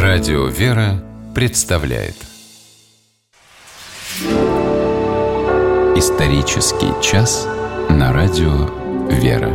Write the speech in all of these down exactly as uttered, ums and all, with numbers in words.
Радио «Вера» представляет Исторический час на Радио «Вера».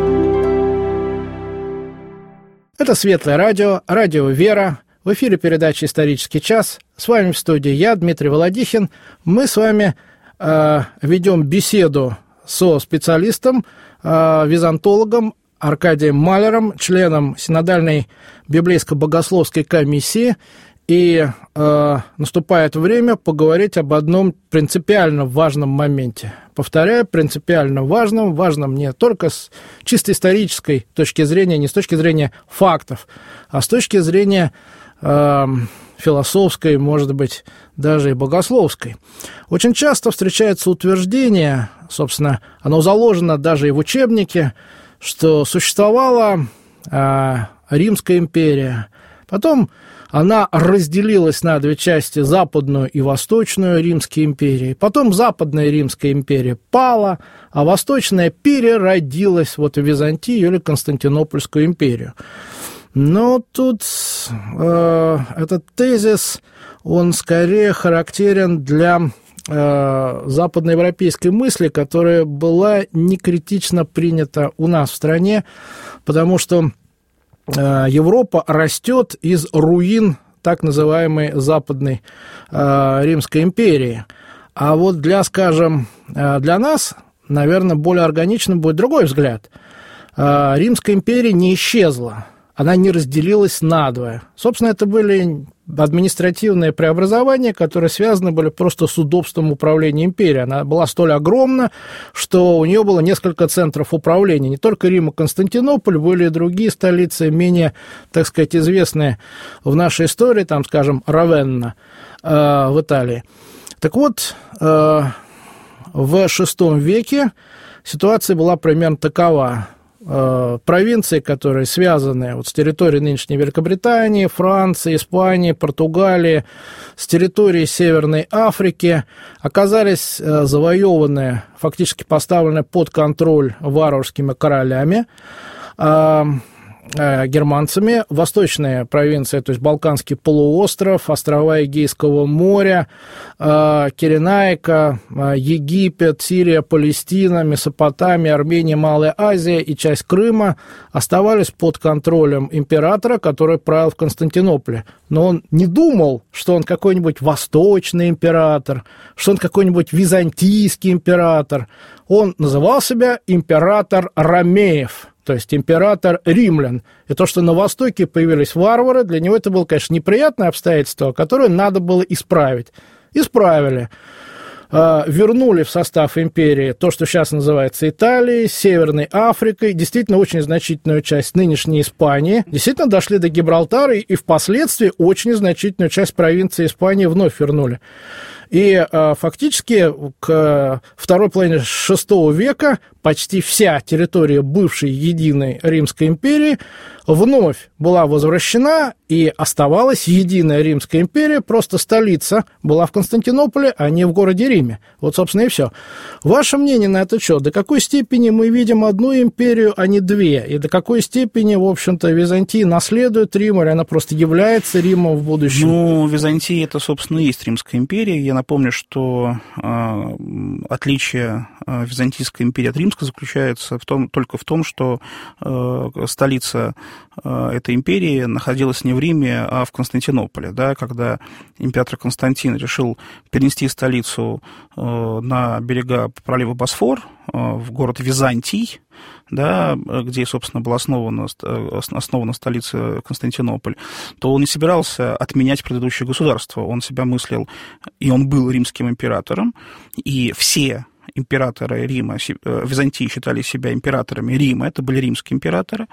Это Светлое радио, Радио «Вера». В эфире передача «Исторический час». С вами в студии я, Дмитрий Володихин. Мы с вами э, ведем беседу со специалистом, э, византологом Аркадием Малером, членом Синодальной библейско-богословской комиссии. И э, наступает время поговорить об одном принципиально важном моменте. Повторяю, принципиально важном, важном не только с чисто исторической точки зрения, не с точки зрения фактов, а с точки зрения э, философской, может быть, даже и богословской. Очень часто встречается утверждение, собственно, оно заложено даже и в учебнике, что существовала э, Римская империя. Потом она разделилась на две части, западную и восточную Римские империи. Потом западная Римская империя пала, а восточная переродилась вот в Византию или Константинопольскую империю. Но тут э, этот тезис, он скорее характерен для э, западноевропейской мысли, которая была не критично принята у нас в стране, потому что Европа растет из руин так называемой Западной э, Римской империи. А вот для, скажем, для нас, наверное, более органичным будет другой взгляд. Э, Римская империя не исчезла, она не разделилась надвое. Собственно, это были административные преобразования, которые связаны были просто с удобством управления империей. Она была столь огромна, что у нее было несколько центров управления. Не только Рим и Константинополь, были и другие столицы, менее, так сказать, известные в нашей истории, там, скажем, Равенна э, в Италии. Так вот, э, в шестом веке ситуация была примерно такова. Провинции, которые связаны вот с территорией нынешней Великобритании, Франции, Испании, Португалии, с территорией Северной Африки, оказались завоеваны, фактически поставлены под контроль варварскими королями, германцами. Восточные провинции, то есть Балканский полуостров, острова Эгейского моря, Киренайка, Египет, Сирия, Палестина, Месопотамия, Армения, Малая Азия и часть Крыма оставались под контролем императора, который правил в Константинополе. Но он не думал, что он какой-нибудь восточный император, что он какой-нибудь византийский император. Он называл себя император Ромеев, то есть император римлян. И то, что на Востоке появились варвары, для него это было, конечно, неприятное обстоятельство, которое надо было исправить. Исправили. Вернули в состав империи то, что сейчас называется Италией, Северной Африкой, действительно очень значительную часть нынешней Испании, действительно дошли до Гибралтара и впоследствии очень значительную часть провинции Испании вновь вернули. И фактически к второй половине шестого века почти вся территория бывшей единой Римской империи вновь была возвращена, и оставалась единая Римская империя, просто столица была в Константинополе, а не в городе Риме. Вот, собственно, и все. Ваше мнение на этот счет? До какой степени мы видим одну империю, а не две? И до какой степени, в общем-то, Византия наследует Рим, или она просто является Римом в будущем? Ну, Византия – это, собственно, и есть Римская империя. Я напомню, что э, отличие э, Византийской империи от Римской заключается в том, только в том, что э, столица э, этой империи находилась не в Риме, а в Константинополе. Да, когда император Константин решил перенести столицу э, на берега пролива Босфор, э, в город Византий, да, где, собственно, была основана, основана столица Константинополь, то он не собирался отменять предыдущее государство. Он себя мыслил, и он был римским императором, и все императоры Рима, Византии считали себя императорами Рима, это были римские императоры.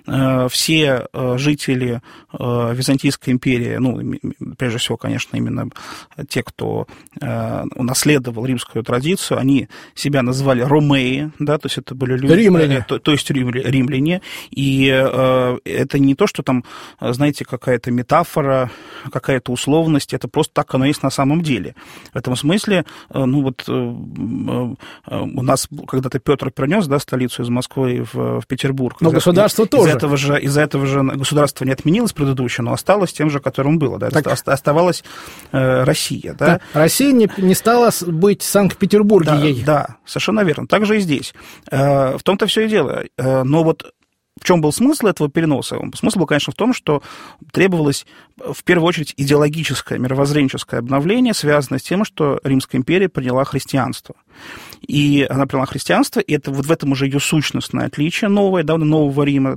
Все жители Византийской империи, ну, прежде всего, конечно, именно те, кто унаследовал римскую традицию, они себя называли ромеи, да, то есть это были люди... Римляне. То, то есть римляне, и это не то, что там, знаете, какая-то метафора, какая-то условность, это просто так оно есть на самом деле. В этом смысле, ну, вот у нас когда-то Петр перенес, да, столицу из Москвы в, в Петербург. Но из государство из, тоже. Из этого, же, из этого же государство не отменилось предыдущее, но осталось тем же, которым было. Да? Так... Оставалась э, Россия. Да? Да. Россия не, не стала быть Санкт-Петербургией. Да, да, совершенно верно. Так же и здесь. Э, в том-то все и дело. Э, но вот в чем был смысл этого переноса? Смысл был, конечно, в том, что требовалось в первую очередь идеологическое, мировоззренческое обновление, связанное с тем, что Римская империя приняла христианство. И она приняла христианство, и это вот в этом уже ее сущностное отличие новое, да, нового Рима.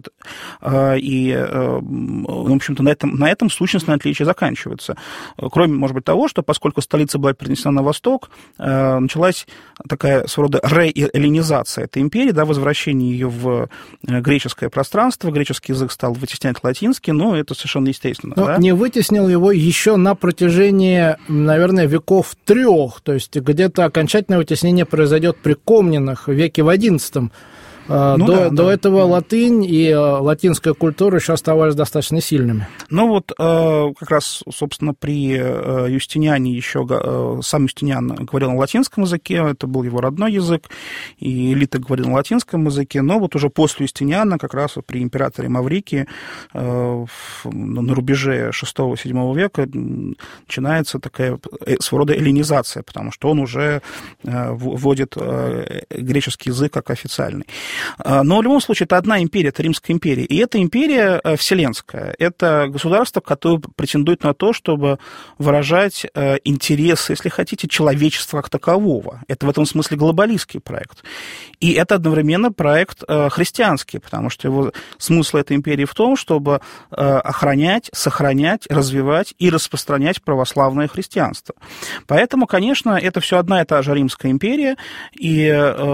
И, в общем-то, на этом, на этом сущностное отличие заканчивается. Кроме, может быть, того, что поскольку столица была перенесена на восток, началась такая своего рода реэллинизация этой империи, да, возвращение ее в греческое пространство, греческий язык стал вытеснять латинский, но это совершенно естественно. Но да? не вытеснил его еще на протяжении, наверное, веков трех, то есть где-то окончательное вытеснение произойдет при Комнинах в веке в одиннадцатом. Ну, до, да, до да. этого латынь и латинская культура еще оставались достаточно сильными. Ну вот как раз, собственно, при Юстиниане еще сам Юстиниан говорил на латинском языке, это был его родной язык, и элита говорила на латинском языке, но вот уже после Юстиниана, как раз при императоре Маврикии на рубеже шестого-седьмого века начинается такая своего рода эллинизация, потому что он уже вводит греческий язык как официальный. Но в любом случае это одна империя, это Римская империя. И эта империя вселенская. Это государство, которое претендует на то, чтобы выражать интересы, если хотите, человечества как такового. Это в этом смысле глобалистский проект. И это одновременно проект христианский, потому что его смысл этой империи в том, чтобы охранять, сохранять, развивать и распространять православное христианство. Поэтому, конечно, это все одна и та же Римская империя. И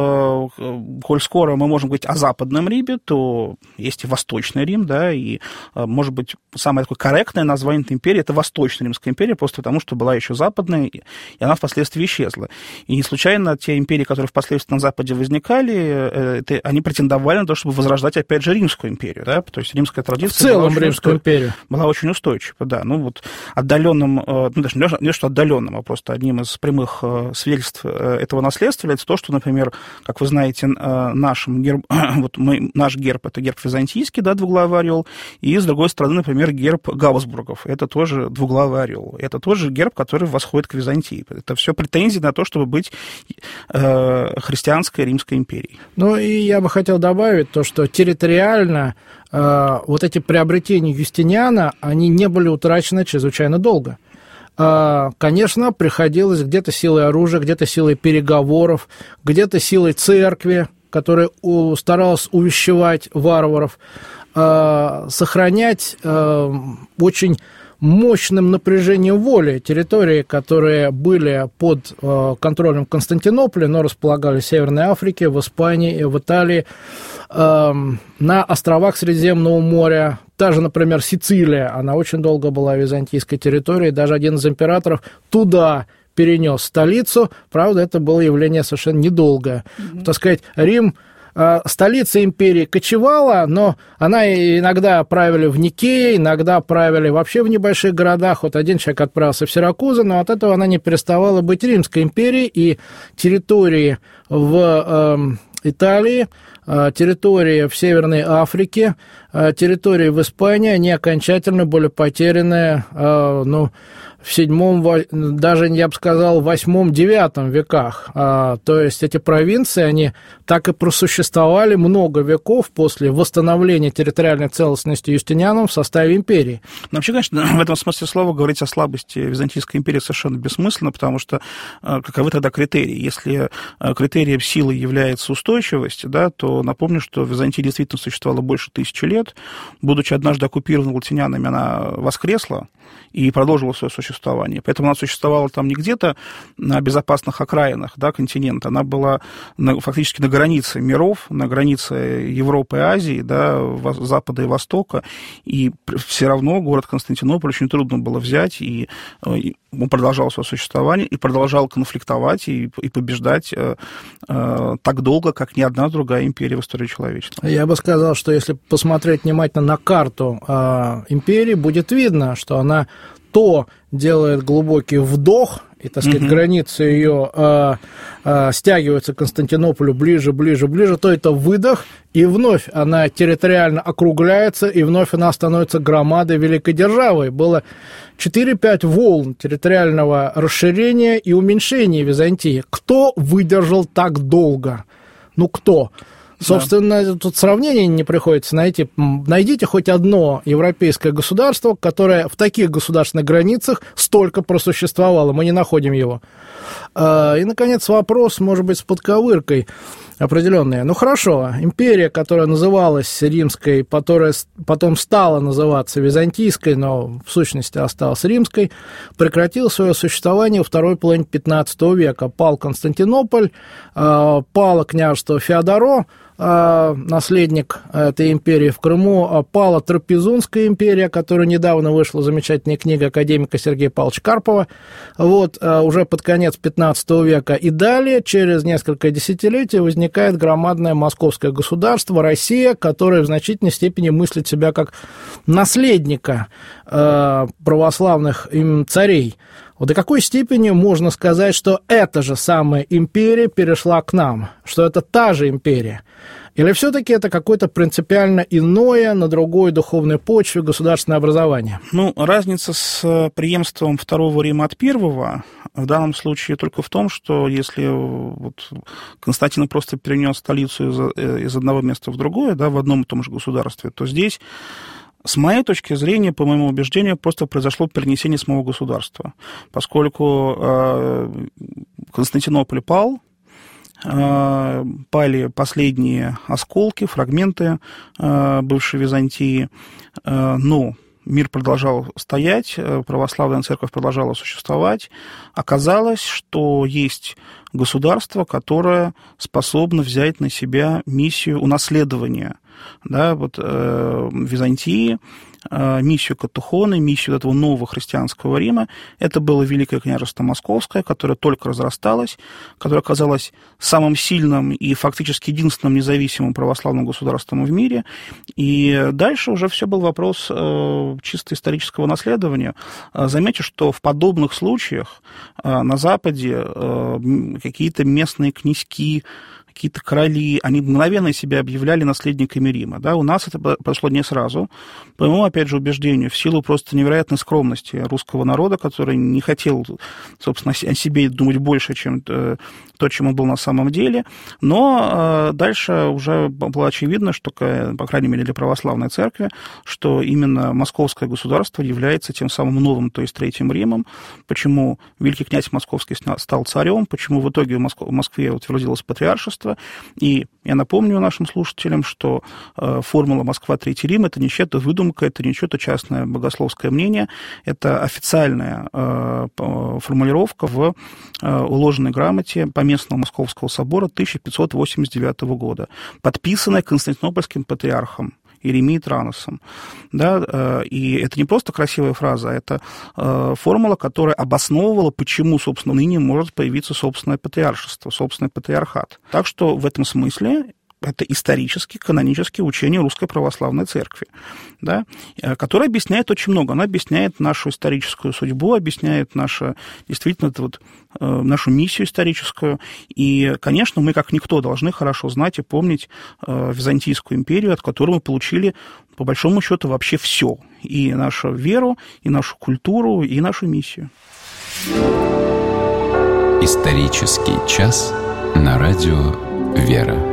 коль скоро мы можем говорить о Западном Риме, то есть и Восточный Рим, да, и, может быть, самое такое корректное название этой империи – это Восточная Римская империя, просто потому что была еще Западная, и она впоследствии исчезла. И не случайно те империи, которые впоследствии на Западе возникали, это, они претендовали на то, чтобы возрождать, опять же, Римскую империю, да, то есть римская традиция в целом Римскую империю была очень устойчива, да, ну вот отдаленным, ну даже не, не что отдаленным, а просто одним из прямых свидетельств этого наследства является то, что, например, как вы знаете, нашим герб, вот мы, наш герб – это герб византийский, да, двуглавый орел, и с другой стороны, например, герб Габсбургов, это тоже двуглавый орел, это тоже герб, который восходит к Византии. Это все претензии на то, чтобы быть э, христианской Римской империей. Ну и я бы хотел добавить то, что территориально э, вот эти приобретения Юстиниана, они не были утрачены чрезвычайно долго. Конечно, приходилось где-то силой оружия, где-то силой переговоров, где-то силой церкви, которая старалась увещевать варваров, сохранять очень мощным напряжением воли территории, которые были под контролем Константинополя, но располагались в Северной Африке, в Испании, в Италии, на островах Средиземного моря. Та же, например, Сицилия, она очень долго была византийской территорией, даже один из императоров туда перенес столицу, правда, это было явление совершенно недолгое. Mm-hmm. Так сказать, Рим, столица империи кочевала, но она иногда правили в Никее, иногда правили вообще в небольших городах. Вот один человек отправился в Сиракузы, но от этого она не переставала быть Римской империей, и территории в э, Италии, территории в Северной Африке, территории в Испании, они окончательно были потеряны, ну, в седьмом, даже, я бы сказал, в восьмом-девятом веках. То есть эти провинции, они так и просуществовали много веков после восстановления территориальной целостности Юстинианом в составе империи. Но вообще, конечно, в этом смысле слова говорить о слабости Византийской империи совершенно бессмысленно, потому что каковы тогда критерии? Если критерием силы является устойчивость, да, то напомню, что Византия действительно существовала больше тысячи лет. Будучи однажды оккупирована латинянами, она воскресла и продолжила свое существование. Поэтому она существовала там не где-то на безопасных окраинах, да, континента, она была на, фактически на границе миров, на границе Европы и Азии, да, Запада и Востока, и все равно город Константинополь очень трудно было взять, и, и он продолжал свое существование, и продолжал конфликтовать, и, и побеждать э, э, так долго, как ни одна другая империя в истории человечества. Я бы сказал, что если посмотреть внимательно на карту э, империи, будет видно, что она то делает глубокий вдох и, так сказать, угу. границы ее э, э, стягиваются к Константинополю ближе, ближе, ближе, то это выдох, и вновь она территориально округляется, и вновь она становится громадой великой державой. Было четыре-пять волн территориального расширения и уменьшения Византии. Кто выдержал так долго? Ну, кто? Собственно, да. Тут сравнения не приходится найти. Найдите хоть одно европейское государство, которое в таких государственных границах столько просуществовало. Мы не находим его. И, наконец, вопрос, может быть, с подковыркой определенные. Ну, хорошо, империя, которая называлась римской, которая потом стала называться византийской, но в сущности осталась римской, прекратила свое существование во второй половине пятнадцатого века. Пал Константинополь, пало княжество Феодоро, наследник этой империи в Крыму, пала Трапезунская империя, которая недавно вышла замечательная книга академика Сергея Павловича Карпова, вот, уже под конец пятнадцатого века. И далее, через несколько десятилетий, возникает громадное московское государство, Россия, которое в значительной степени мыслит себя как наследника православных царей. Вот до какой степени можно сказать, что эта же самая империя перешла к нам, что это та же империя? Или все-таки это какое-то принципиально иное, на другой духовной почве государственное образование? Ну, разница с преемством Второго Рима от Первого в данном случае только в том, что если вот Константин просто перенес столицу из, из одного места в другое, да, в одном и том же государстве, то здесь, с моей точки зрения, по моему убеждению, просто произошло перенесение самого государства, поскольку э, Константинополь пал, э, пали последние осколки, фрагменты э, бывшей Византии, э, но мир продолжал стоять, православная церковь продолжала существовать. Оказалось, что есть государство, которое способно взять на себя миссию унаследования, да, вот, э, Византии, э, миссию Катухоны, миссию этого нового христианского Рима. Это было Великое княжество Московское, которое только разрасталось, которое оказалось самым сильным и фактически единственным независимым православным государством в мире. И дальше уже все был вопрос э, чисто исторического наследования. Заметьте, что в подобных случаях э, на Западе э, какие-то местные князьки, какие-то короли, они мгновенно себя объявляли наследниками Рима. Да? У нас это прошло не сразу. По моему, опять же, убеждению, в силу просто невероятной скромности русского народа, который не хотел, собственно, о себе думать больше, чем то, чем он был на самом деле. Но дальше уже было очевидно, что, по крайней мере, для православной церкви, что именно московское государство является тем самым новым, то есть Третьим Римом. Почему великий князь Московский стал царем, почему в итоге в Москве утвердилось патриаршество. И я напомню нашим слушателям, что э, формула «Москва, Третий Рим» — это не чья-то выдумка, это не чье-то частное богословское мнение, это официальная э, формулировка в э, уложенной грамоте Поместного Московского собора тысяча пятьсот восемьдесят девятого года, подписанная Константинопольским патриархом Иеремией Траносом. Да, и это не просто красивая фраза, это формула, которая обосновывала, почему, собственно, ныне может появиться собственное патриаршество, собственный патриархат. Так что в этом смысле это исторически, канонические учения Русской Православной Церкви, да, которое объясняет очень много. Она объясняет нашу историческую судьбу, объясняет нашу, действительно, это вот, нашу миссию историческую. И, конечно, мы, как никто, должны хорошо знать и помнить Византийскую империю, от которой мы получили, по большому счету, вообще все. И нашу веру, и нашу культуру, и нашу миссию. Исторический час на радио «Вера».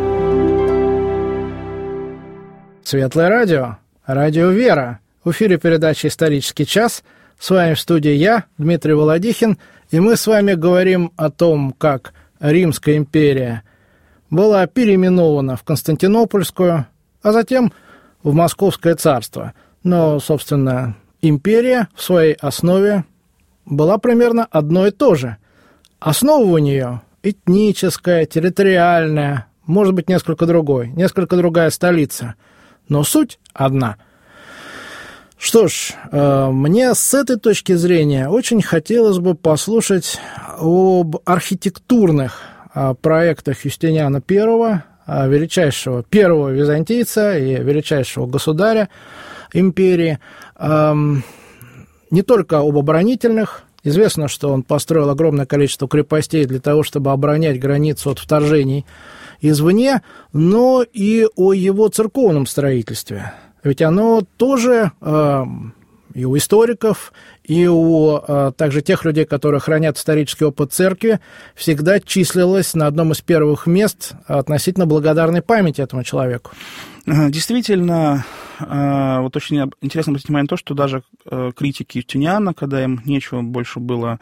Светлое радио, радио «Вера». В эфире передача «Исторический час». С вами в студии я, Дмитрий Володихин, и мы с вами говорим о том, как Римская империя была переименована в Константинопольскую, а затем в Московское царство. Но, собственно, империя в своей основе была примерно одно и то же. Основа у нее этническая, территориальная, может быть, несколько другой, несколько другая столица. Но суть одна. Что ж, мне с этой точки зрения очень хотелось бы послушать об архитектурных проектах Юстиниана Первого, величайшего первого византийца и величайшего государя империи, не только об оборонительных, Известно, что он построил огромное количество крепостей для того, чтобы оборонять границу от вторжений извне, но и о его церковном строительстве. Ведь оно тоже э, и у историков, и у э, также тех людей, которые хранят исторический опыт церкви, всегда числилось на одном из первых мест относительно благодарной памяти этому человеку. Действительно, вот очень интересно обратить внимание на то, что даже критики Юстиниана, когда им нечего больше было,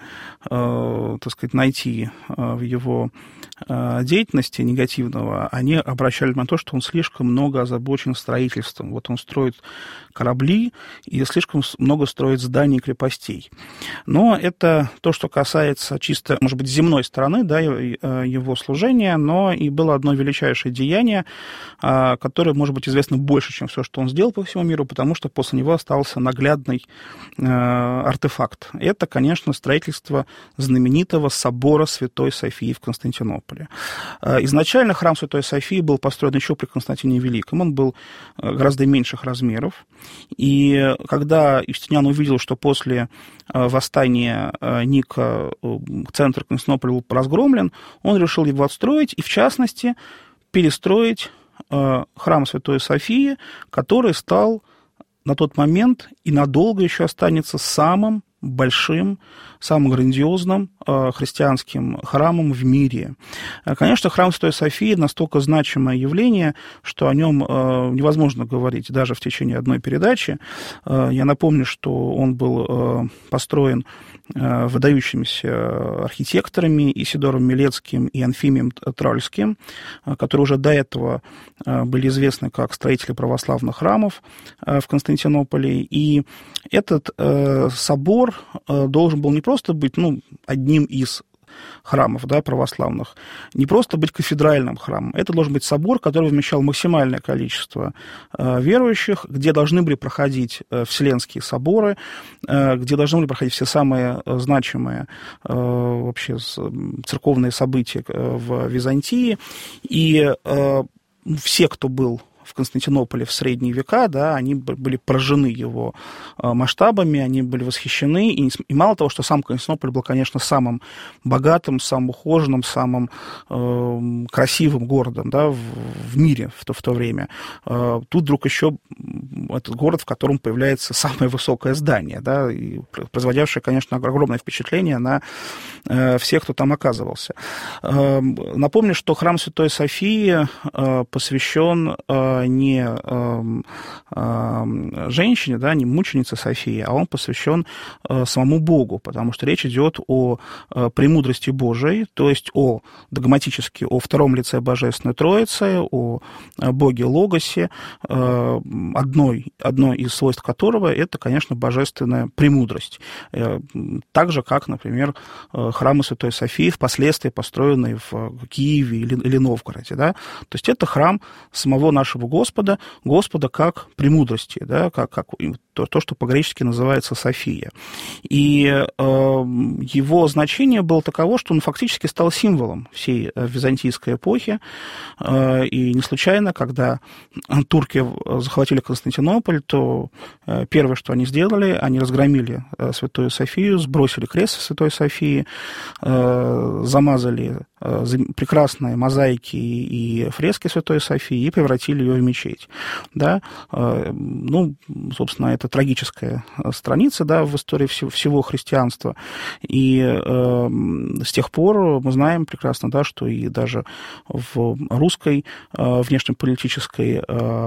так сказать, найти в его деятельности негативного, они обращали внимание на то, что он слишком много озабочен строительством. Вот он строит корабли и слишком много строит зданий и крепостей. Но это то, что касается чисто, может быть, земной стороны, да, его служения, но и было одно величайшее деяние, которое, может быть, известно больше, чем все, что он сделал по всему миру, потому что после него остался наглядный артефакт. Это, конечно, строительство знаменитого собора Святой Софии в Константинополе. Изначально храм Святой Софии был построен еще при Константине Великом. Он был гораздо меньших размеров. И когда Юстиниан увидел, что после восстания Ника центр Константинополя был разгромлен, он решил его отстроить и, в частности, перестроить храм Святой Софии, который стал на тот момент и надолго еще останется самым большим, самым грандиозным э, христианским храмом в мире. Конечно, храм Святой Софии настолько значимое явление, что о нем э, невозможно говорить даже в течение одной передачи. Э, я напомню, что он был э, построен э, выдающимися архитекторами Исидором Милецким и Анфимием Тральским, э, которые уже до этого э, были известны как строители православных храмов э, в Константинополе. И этот э, собор должен был не просто быть, ну, одним из храмов, да, православных, не просто быть кафедральным храмом. Это должен быть собор, который вмещал максимальное количество э, верующих, где должны были проходить э, вселенские соборы, э, где должны были проходить все самые э, значимые э, вообще церковные события э, в Византии. И э, все, кто был в Константинополе в средние века, да, они были поражены его масштабами, они были восхищены, и, и мало того, что сам Константинополь был, конечно, самым богатым, самым ухоженным, самым э, красивым городом, да, в, в мире в то, в то время. Э, тут вдруг еще этот город, в котором появляется самое высокое здание, да, и производящее, конечно, огромное впечатление на э, всех, кто там оказывался. Э, напомню, что храм Святой Софии э, посвящен э, не э, э, женщине, да, не мученице Софии, а он посвящен э, самому Богу, потому что речь идет о э, премудрости Божией, то есть о догматически о втором лице Божественной Троицы, о Боге Логосе, э, одной, одной из свойств которого это, конечно, божественная премудрость. Э, так же, как, например, храмы Святой Софии, впоследствии построенные в Киеве или, или Новгороде. Да? То есть это храм самого нашего Господа, Господа как премудрости, да, как, как то, то, что по-гречески называется София. И э, его значение было таково, что он фактически стал символом всей византийской эпохи. Э, и не случайно, когда турки захватили Константинополь, то э, первое, что они сделали, они разгромили э, Святую Софию, сбросили крест Святой Софии, э, замазали э, прекрасные мозаики и фрески Святой Софии и превратили ее в мечеть. Да? Э, ну, собственно, это трагическая страница, да, в истории всего, всего христианства. И э, с тех пор мы знаем прекрасно, да, что и даже в русской э, внешнеполитической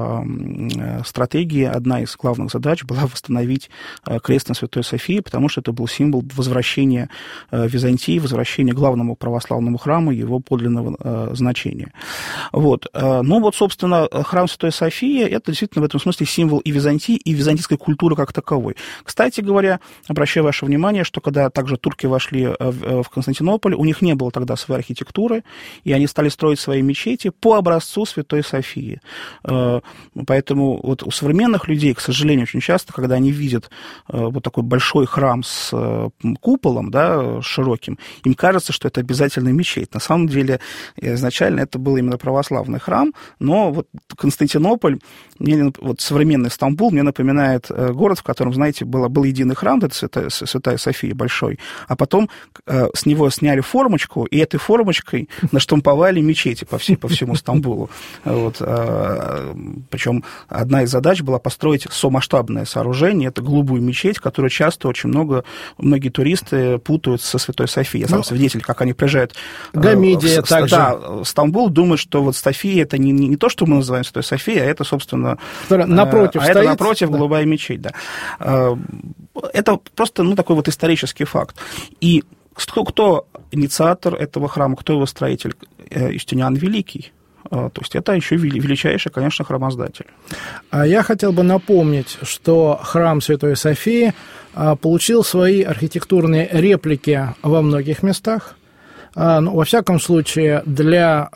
э, стратегии одна из главных задач была восстановить э, крест на Святой Софии, потому что это был символ возвращения э, Византии, возвращения главному православному храму, его подлинного э, значения. Вот. Ну вот, собственно, храм Святой Софии – это действительно в этом смысле символ и Византии, и византийской культуры как таковой. Кстати говоря, обращаю ваше внимание, что когда также турки вошли в Константинополь, у них не было тогда своей архитектуры, и они стали строить свои мечети по образцу Святой Софии. Поэтому вот у современных людей, к сожалению, очень часто, когда они видят вот такой большой храм с куполом, да, широким, им кажется, что это обязательно мечеть. быть. На самом деле, изначально это был именно православный храм, но вот Константинополь, мне, вот современный Стамбул, мне напоминает город, в котором, знаете, было, был единый храм, это Святая, Святая София большой, а потом э, с него сняли формочку, и этой формочкой наштамповали мечети по, всей, по всему Стамбулу. Вот, э, причем одна из задач была построить совмасштабное сооружение, это голубую мечеть, которую часто очень много, многие туристы путают со Святой Софией. Я сам ну, свидетель, как они приезжают Гамидия в, также. Да, в Стамбул, думают, что вот София это не, не, не то, что мы называем Святой Софией, а это, собственно, напротив а стоит, это напротив да. голубая мечеть, да. Это просто, ну, такой вот исторический факт. И кто, кто инициатор этого храма, кто его строитель? Юстиниан Великий. То есть это еще величайший, конечно, храмоздатель. Я хотел бы напомнить, что храм Святой Софии получил свои архитектурные реплики во многих местах. Ну, во всяком случае, для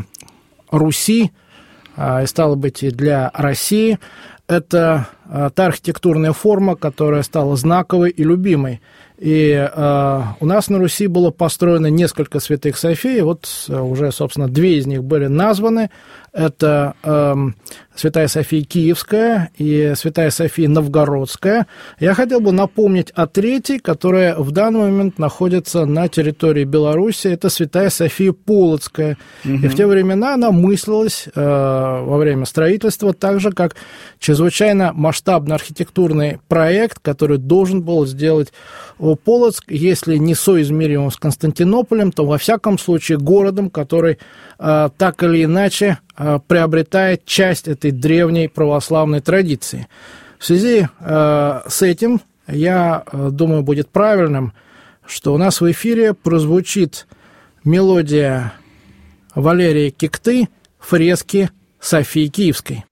Руси, и стало быть, и для России, это та архитектурная форма, которая стала знаковой и любимой. И э, у нас на Руси было построено несколько святых Софий, вот уже, собственно, две из них были названы. Это э, Святая София Киевская и Святая София Новгородская. Я хотел бы напомнить о третьей, которая в данный момент находится на территории Беларуси. Это Святая София Полоцкая. Угу. И в те времена она мыслилась э, во время строительства так же, как чрезвычайно масштабный архитектурный проект, который должен был сделать Полоцк, если не соизмеримым с Константинополем, то во всяком случае городом, который э, так или иначе э, приобретает часть этой древней православной традиции. В связи э, с этим, я э, думаю, будет правильным, что у нас в эфире прозвучит мелодия Валерия Кикты «Фрески Софии Киевской».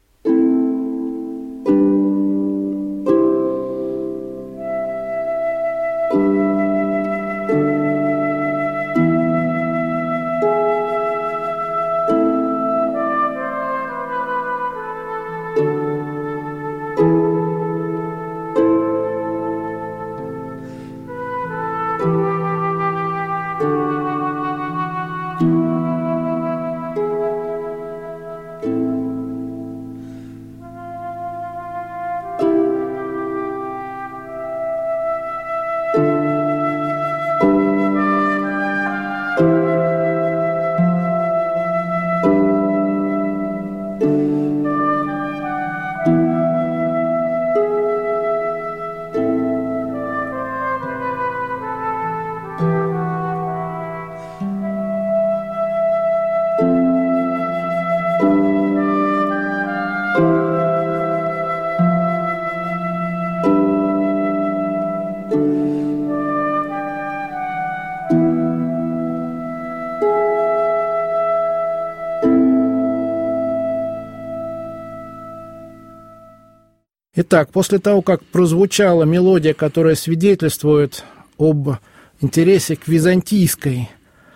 Итак, после того, как прозвучала мелодия, которая свидетельствует об интересе к византийской,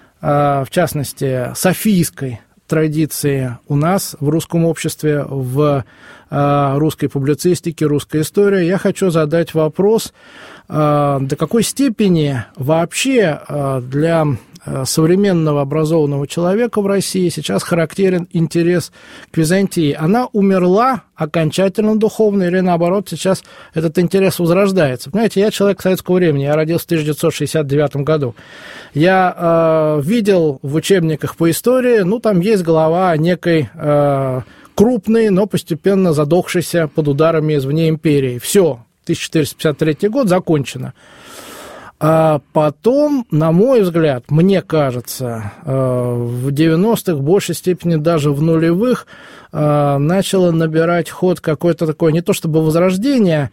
в частности, софийской традиции у нас в русском обществе, в русской публицистике, русской истории, я хочу задать вопрос, до какой степени вообще для современного образованного человека в России сейчас характерен интерес к Византии. Она умерла окончательно духовно или, наоборот, сейчас этот интерес возрождается? Понимаете, я человек советского времени, я родился в тысяча девятьсот шестьдесят девятом году. Я э, видел в учебниках по истории, ну, там есть глава некой э, крупной, но постепенно задохшейся под ударами извне империи. Все, тысяча четыреста пятьдесят третий год закончено. А потом, на мой взгляд, мне кажется, в девяностых, в большей степени даже в нулевых, начало набирать ход какое-то такое, не то чтобы возрождение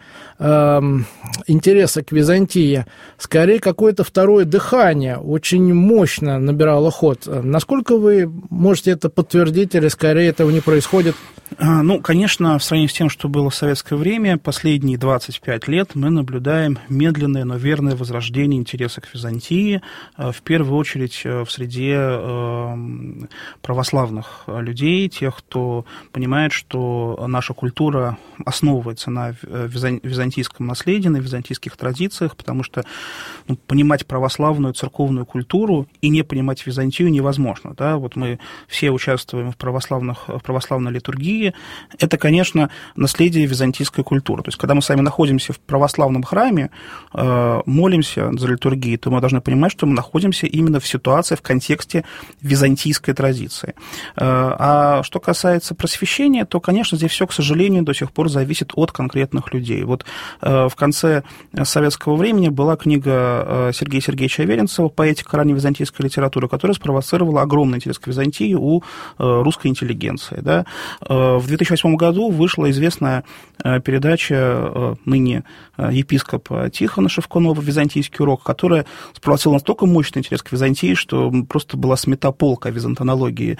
интереса к Византии, скорее какое-то второе дыхание, очень мощно набирало ход. Насколько вы можете это подтвердить, или скорее этого не происходит? Ну, конечно, в сравнении с тем, что было в советское время, последние двадцать пять лет мы наблюдаем медленное, но верное возрождение пробуждение интереса к Византии, в первую очередь в среде православных людей, тех, кто понимает, что наша культура основывается на византийском наследии, на византийских традициях, потому что ну, понимать православную церковную культуру и не понимать Византию невозможно. Да? Вот мы все участвуем в, православных, в православной литургии. Это, конечно, наследие византийской культуры. То есть, когда мы с вами находимся в православном храме, э, молимся за литургией, то мы должны понимать, что мы находимся именно в ситуации, в контексте византийской традиции. Э, а что касается просвещения, то, конечно, здесь все, к сожалению, до сих пор зависит от конкретных людей. Вот э, в конце советского времени была книга Сергея Сергеевича Аверинцева «Поэтика ранневизантийской литературы», которая спровоцировала огромный интерес к Византии у русской интеллигенции. Да. В две тысячи восьмом году вышла известная передача ныне епископа Тихона Шевкунова «Византийский урок», которая спровоцировала настолько мощный интерес к Византии, что просто была смета полка византонологии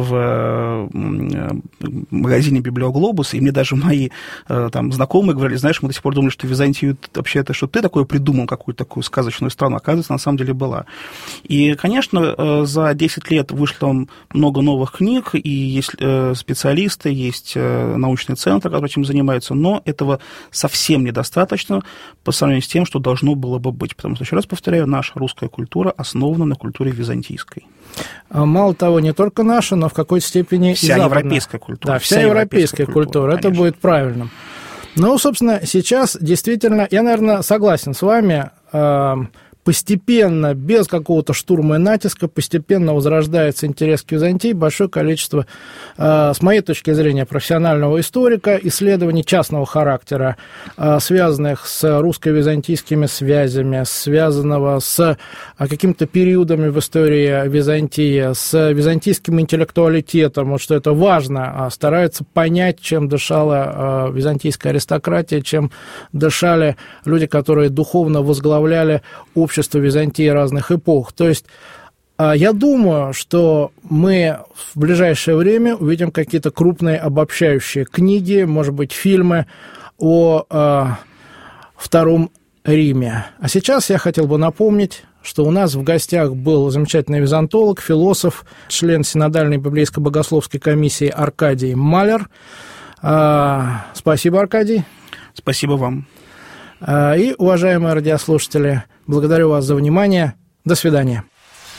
в магазине «Библиоглобус», и мне даже мои там, знакомые говорили, знаешь, мы до сих пор думали, что Византию вообще это что ты такое придумал, какую-то такую сказочную страну, оказывается, на самом деле была. И, конечно, за десять лет вышло много новых книг, и есть специалисты, есть научный центр, который этим занимается, но этого совсем недостаточно по сравнению с тем, что должно было бы быть. Потому что, еще раз повторяю, наша русская культура основана на культуре византийской. Мало того, не только наша, но в какой-то степени вся и европейская культура. Да, вся, вся европейская, европейская культура, культура это будет правильным. Ну, собственно, сейчас действительно, я, наверное, согласен с вами, постепенно, без какого-то штурма и натиска, постепенно возрождается интерес к Византии. Большое количество, с моей точки зрения, профессионального историка, исследований частного характера, связанных с русско-византийскими связями, связанного с какими-то периодами в истории Византии, с византийским интеллектуалитетом, вот что это важно, стараются понять, чем дышала византийская аристократия, чем дышали люди, которые духовно возглавляли общество Византии разных эпох. То есть я думаю, что мы в ближайшее время увидим какие-то крупные обобщающие книги, может быть, фильмы о э, Втором Риме. А сейчас я хотел бы напомнить, что у нас в гостях был замечательный византолог, философ, член Синодальной библейско-богословской комиссии Аркадий Малер. Э, спасибо, Аркадий. Спасибо вам. И, уважаемые радиослушатели, благодарю вас за внимание. До свидания.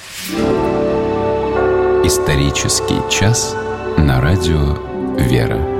Исторический час на радио «Вера».